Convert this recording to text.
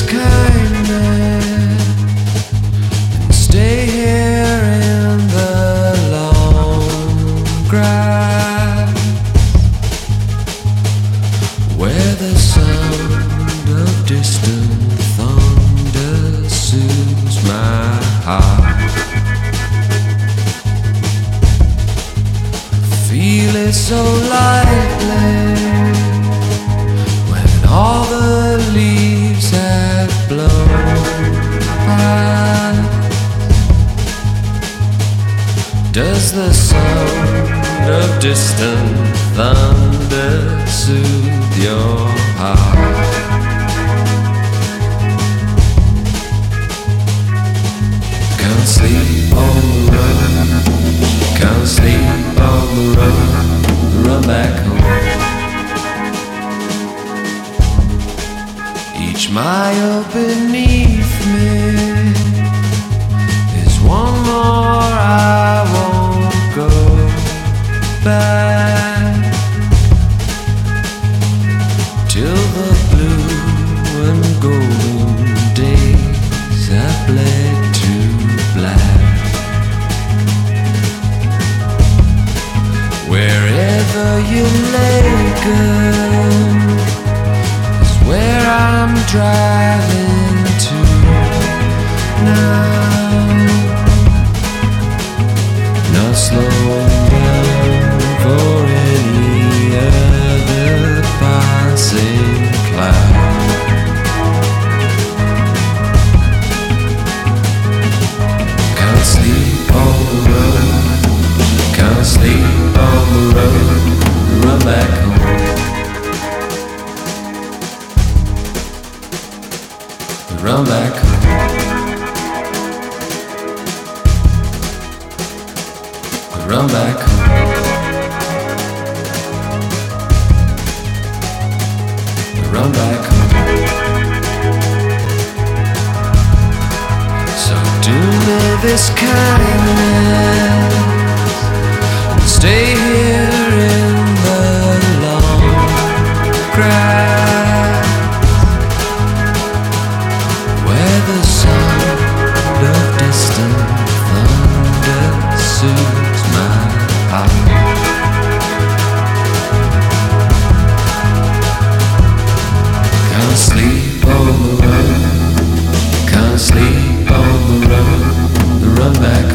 kindness and stay here in the long grass where the sound of distant thunder soothes my heart. Feel it so lightly when all the leaves have blown past. Does the sound of distant thunder soothe your heart? Can't sleep on the run, can't sleep on the run back home. Each mile beneath me is one more I won't go back till the blue and golden days have bled to black. Wherever you lay, girl, is where I'm driving to now. Not slowing down for any other passing cloud. Can't sleep on the road, can't sleep on the road, run back home. Run back home. Run back home. Run back home. So do me this kindness and stay here in the long grass where the sound of distant thunder soothes my heart. Can't sleep on the run, can't sleep on the run back